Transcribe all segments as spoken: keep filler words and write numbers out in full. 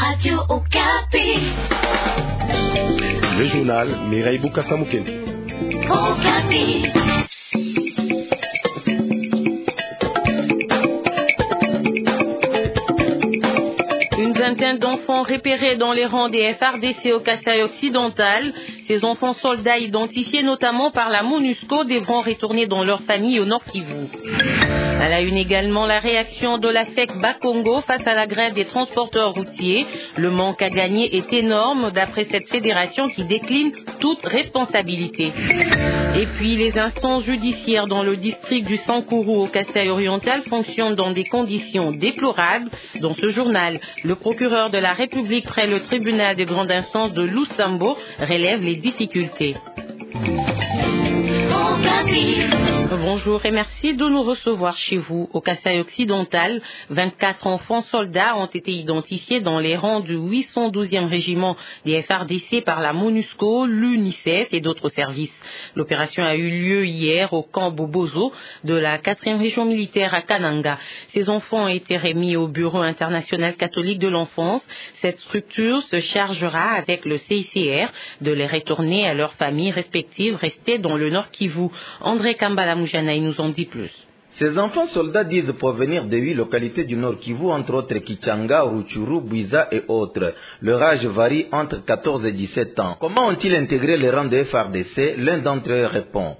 Radio Okapi. Le journal Mireille Boukasamukene. Okapi. Une vingtaine d'enfants repérés dans les rangs des F R D C au Kasaï occidental. Ces enfants soldats identifiés notamment par la MONUSCO devront retourner dans leur famille au Nord Kivu. À la une également, la réaction de la S E C Bakongo face à la grève des transporteurs routiers. Le manque à gagner est énorme d'après cette fédération qui décline toute responsabilité. Et puis, les instances judiciaires dans le district du Sankourou au Kasaï oriental fonctionnent dans des conditions déplorables. Dans ce journal, le procureur de la République près le tribunal de grande instance de Lusambo relève les difficultés. Bonjour et merci de nous recevoir chez vous. Au Kasaï occidental, vingt-quatre enfants soldats ont été identifiés dans les rangs du huit cent douzième régiment des F R D C par la MONUSCO, l'UNICEF et d'autres services. L'opération a eu lieu hier au camp Bobozo de la quatrième région militaire à Kananga. Ces enfants ont été remis au Bureau international catholique de l'enfance. Cette structure se chargera avec le C I C R de les retourner à leurs familles respectives restées dans le Nord Kivu. André Kambala Moujanaï nous en dit plus. Ces enfants soldats disent provenir de huit localités du Nord Kivu, entre autres Kichanga, Ruchuru, Buiza et autres. Leur âge varie entre quatorze et dix-sept ans. Comment ont-ils intégré les rangs de F R D C? L'un d'entre eux répond.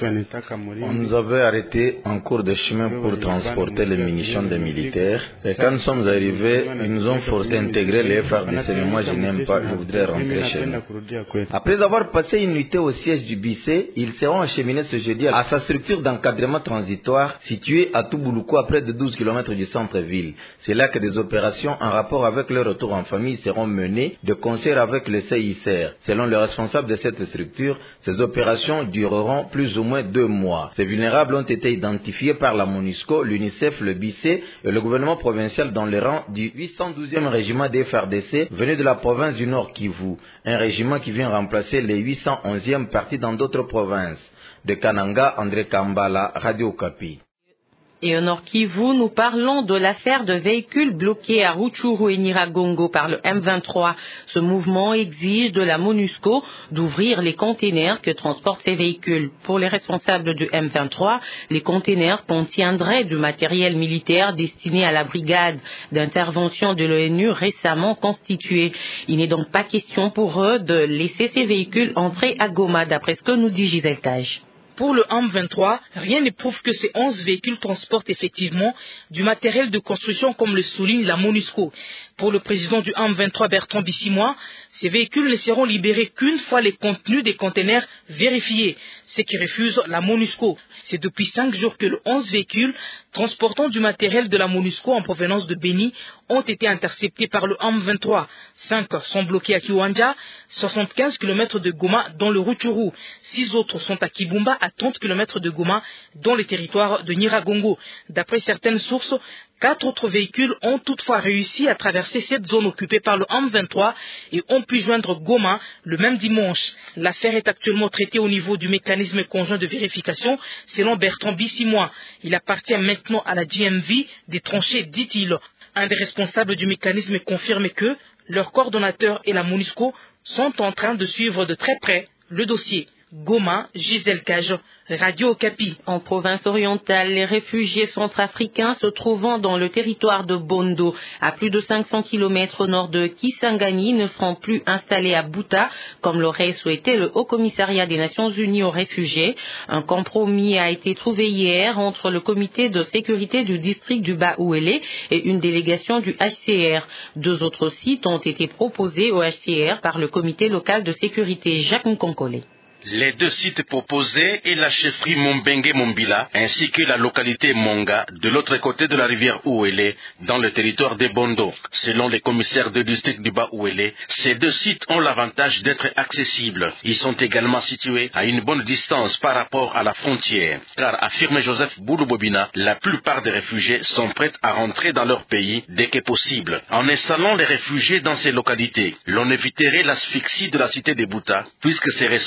On nous avait arrêtés en cours de chemin pour transporter les munitions des militaires. Et quand nous sommes arrivés, ils nous ont forcé à intégrer les F R D C. Mais moi, je n'aime pas, je voudrais rentrer chez nous. Après avoir passé une nuitée au siège du B C, ils seront acheminés ce jeudi à sa structure d'encadrement transitoire situé à Toubouloukou à près de douze kilomètres du centre-ville. C'est là que des opérations en rapport avec leur retour en famille seront menées de concert avec le C I C R. Selon le responsable de cette structure, ces opérations dureront plus ou moins deux mois. Ces vulnérables ont été identifiés par la MONUSCO, l'UNICEF, le B C et le gouvernement provincial dans les rangs du huit cent douzième régiment des F R D C venu de la province du Nord Kivu, un régiment qui vient remplacer les huit cent onzième partis dans d'autres provinces. De Kananga, André Kambala, Radio Okapi. Et au Nord Kivu, nous parlons de l'affaire de véhicules bloqués à Ruchuru et Nyiragongo par le M vingt-trois. Ce mouvement exige de la MONUSCO d'ouvrir les containers que transportent ces véhicules. Pour les responsables du M vingt-trois, les containers contiendraient du matériel militaire destiné à la brigade d'intervention de l'ONU récemment constituée. Il n'est donc pas question pour eux de laisser ces véhicules entrer à Goma, d'après ce que nous dit Gisèle Cage. Pour le M vingt-trois, rien ne prouve que ces onze véhicules transportent effectivement du matériel de construction comme le souligne la MONUSCO. Pour le président du M vingt-trois, Bertrand Bissimois, ces véhicules ne seront libérés qu'une fois les contenus des containers vérifiés, ce qui refuse la MONUSCO. C'est depuis cinq jours que les onze véhicules transportant du matériel de la MONUSCO en provenance de Beni ont été interceptés par le M vingt-trois. Cinq sont bloqués à Kiwanja, soixante-quinze kilomètres de Goma dans le Rutshuru. Six autres sont à Kibumba, à trente kilomètres de Goma, dans le territoire de Nyiragongo. D'après certaines sources, quatre autres véhicules ont toutefois réussi à traverser cette zone occupée par le M vingt-trois et ont pu joindre Goma le même dimanche. L'affaire est actuellement traitée au niveau du mécanisme conjoint de vérification, selon Bertrand Bissimois. Il appartient maintenant à la G M V des tranchées, dit-il. Un des responsables du mécanisme confirme que leur coordonnateur et la MONUSCO sont en train de suivre de très près le dossier. Goma, Gisèle Cage, Radio Okapi. En province orientale, les réfugiés centrafricains se trouvant dans le territoire de Bondo, à plus de cinq cents kilomètres au nord de Kisangani, ne seront plus installés à Bouta, comme l'aurait souhaité le Haut Commissariat des Nations Unies aux réfugiés. Un compromis a été trouvé hier entre le comité de sécurité du district du Bas-Ouélé et une délégation du H C R. Deux autres sites ont été proposés au H C R par le comité local de sécurité Jacques Nkonkole. Les deux sites proposés est la chefferie Mombengue-Mombila ainsi que la localité Monga de l'autre côté de la rivière Ouélé dans le territoire de Bondo. Selon les commissaires de district du Bas-Ouélé, ces deux sites ont l'avantage d'être accessibles. Ils sont également situés à une bonne distance par rapport à la frontière. Car, affirme Joseph Boulou-Bobina, la plupart des réfugiés sont prêts à rentrer dans leur pays dès que possible. En installant les réfugiés dans ces localités, l'on éviterait l'asphyxie de la cité de Bouta puisque ces ressortissants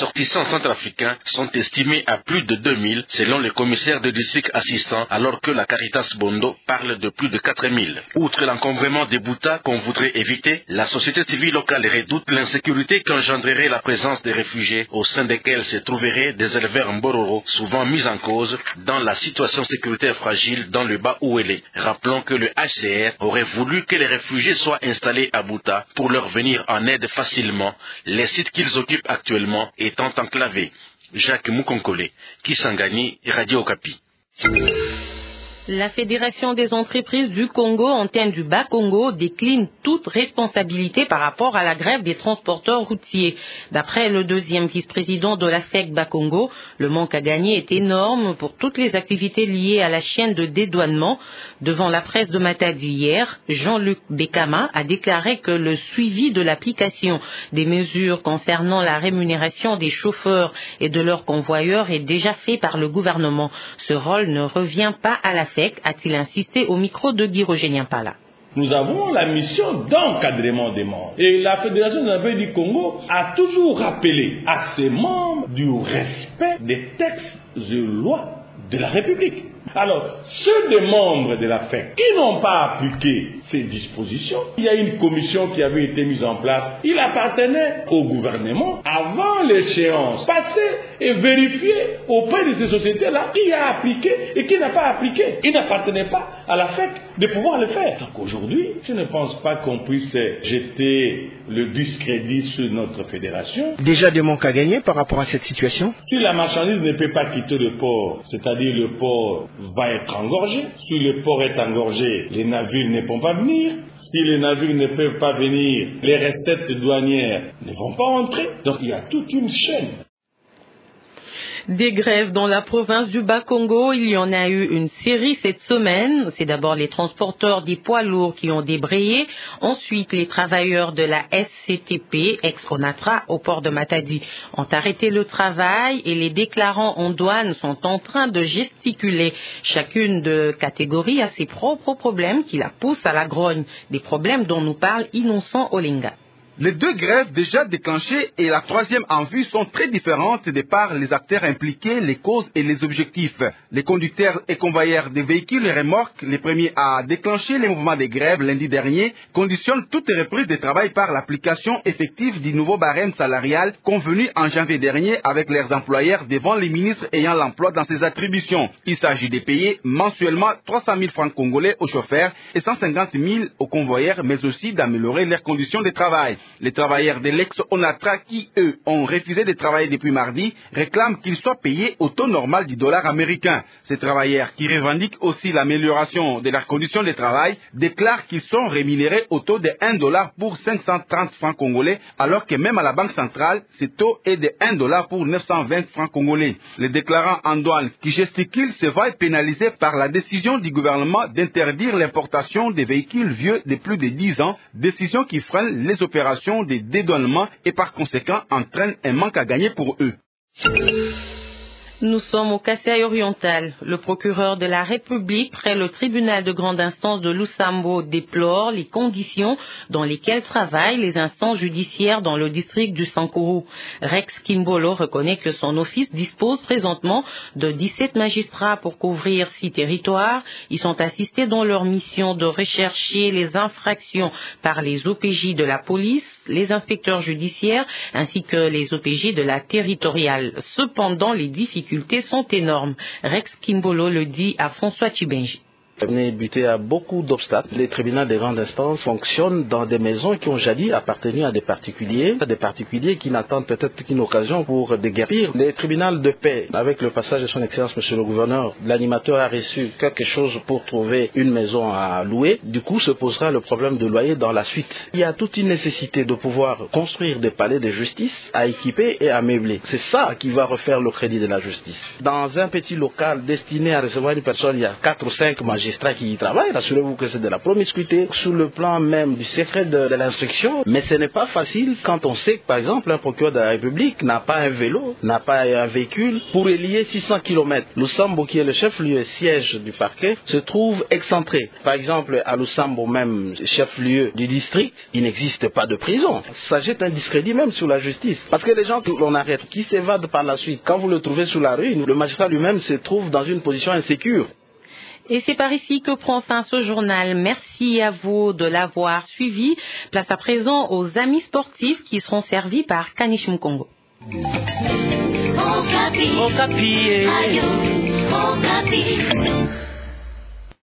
centrafricains sont estimés à plus de deux mille, selon les commissaires de district assistants, alors que la Caritas Bondo parle de plus de quatre mille. Outre l'encombrement des Bouta qu'on voudrait éviter, la société civile locale redoute l'insécurité qu'engendrerait la présence des réfugiés au sein desquels se trouveraient des éleveurs Mbororo, souvent mis en cause dans la situation sécuritaire fragile dans le Bas-Ouélé. Rappelons que le H C R aurait voulu que les réfugiés soient installés à Bouta pour leur venir en aide facilement, les sites qu'ils occupent actuellement étant enclavés. Jacques Moukonkole, Kisangani, Radio Okapi. La Fédération des entreprises du Congo, antenne du Bas-Congo, décline toute responsabilité par rapport à la grève des transporteurs routiers. D'après le deuxième vice-président de la F E C Bas-Congo, le manque à gagner est énorme pour toutes les activités liées à la chaîne de dédouanement. Devant la presse de Matadi hier, Jean-Luc Bekama a déclaré que le suivi de l'application des mesures concernant la rémunération des chauffeurs et de leurs convoyeurs est déjà fait par le gouvernement. Ce rôle ne revient pas à la F E C, a-t-il insisté au micro de Guy Roger Niampala. Nous avons la mission d'encadrement des membres. Et la Fédération des entreprises du Congo a toujours rappelé à ses membres du respect des textes et lois de la République. Alors, ceux des membres de la F E C qui n'ont pas appliqué ces dispositions, il y a une commission qui avait été mise en place. Il appartenait au gouvernement, avant l'échéance, passer et vérifier auprès de ces sociétés-là qui a appliqué et qui n'a pas appliqué. Il n'appartenait pas à la F E C de pouvoir le faire. Donc aujourd'hui, je ne pense pas qu'on puisse jeter le discrédit sur notre fédération. Déjà des manques à gagner par rapport à cette situation? Si la marchandise ne peut pas quitter le port, c'est-à-dire le port va être engorgé. Si le port est engorgé, les navires ne vont pas venir. Si les navires ne peuvent pas venir, les recettes douanières ne vont pas entrer. Donc il y a toute une chaîne. Des grèves dans la province du Bas-Congo, il y en a eu une série cette semaine. C'est d'abord les transporteurs des poids lourds qui ont débrayé. Ensuite, les travailleurs de la S C T P, ex-Onatra, au port de Matadi, ont arrêté le travail et les déclarants en douane sont en train de gesticuler. Chacune de catégories a ses propres problèmes qui la poussent à la grogne. Des problèmes dont nous parle Innocent Olinga. Les deux grèves déjà déclenchées et la troisième en vue sont très différentes de par les acteurs impliqués, les causes et les objectifs. Les conducteurs et convoyeurs des véhicules et remorques, les premiers à déclencher les mouvements de grève lundi dernier, conditionnent toute reprise de travail par l'application effective du nouveau barème salarial convenu en janvier dernier avec leurs employeurs devant les ministres ayant l'emploi dans ses attributions. Il s'agit de payer mensuellement trois cent mille francs congolais aux chauffeurs et cent cinquante mille aux convoyeurs, mais aussi d'améliorer leurs conditions de travail. Les travailleurs de l'ex-Onatra qui, eux, ont refusé de travailler depuis mardi, réclament qu'ils soient payés au taux normal du dollar américain. Ces travailleurs, qui revendiquent aussi l'amélioration de leurs conditions de travail, déclarent qu'ils sont rémunérés au taux de un dollar pour cinq cent trente francs congolais, alors que même à la Banque centrale, ce taux est de un dollar pour neuf cent vingt francs congolais. Les déclarants en douane qui gesticulent se voient pénalisés par la décision du gouvernement d'interdire l'importation des véhicules vieux de plus de dix ans, décision qui freine les opérations des dédouanements et par conséquent entraîne un manque à gagner pour eux. Nous sommes au Kasaï oriental. Le procureur de la République près le tribunal de grande instance de Lusambo déplore les conditions dans lesquelles travaillent les instances judiciaires dans le district du Sankourou. Rex Kimbolo reconnaît que son office dispose présentement de dix-sept magistrats pour couvrir six territoires. Ils sont assistés dans leur mission de rechercher les infractions par les O P J de la police, les inspecteurs judiciaires ainsi que les O P J de la territoriale. Cependant, les difficultés sont énormes. Rex Kimbolo le dit à François Chibenji. On est buté à beaucoup d'obstacles. Les tribunaux de grande instance fonctionnent dans des maisons qui ont jadis appartenu à des particuliers, à des particuliers qui n'attendent peut-être qu'une occasion pour déguerpir. Les tribunaux de paix, avec le passage de son excellence monsieur le gouverneur, l'animateur a reçu quelque chose pour trouver une maison à louer. Du coup, se posera le problème de loyer dans la suite. Il y a toute une nécessité de pouvoir construire des palais de justice à équiper et à meubler. C'est ça qui va refaire le crédit de la justice. Dans un petit local destiné à recevoir une personne, il y a quatre ou cinq magistrats. magistrats qui y travaillent, rassurez-vous que c'est de la promiscuité sur le plan même du secret de, de l'instruction, mais ce n'est pas facile quand on sait que, par exemple, un procureur de la République n'a pas un vélo, n'a pas un véhicule pour relier six cents kilomètres. Lusambo, qui est le chef-lieu siège du parquet, se trouve excentré. Par exemple, à Lusambo même, chef-lieu du district, il n'existe pas de prison. Ça jette un discrédit même sur la justice. Parce que les gens que l'on arrête, qui s'évadent par la suite, quand vous le trouvez sur la rue, le magistrat lui-même se trouve dans une position insécure. Et c'est par ici que prend fin ce journal. Merci à vous de l'avoir suivi. Place à présent aux amis sportifs qui seront servis par Kanishim Congo. Okapi. Okapi. Okapi.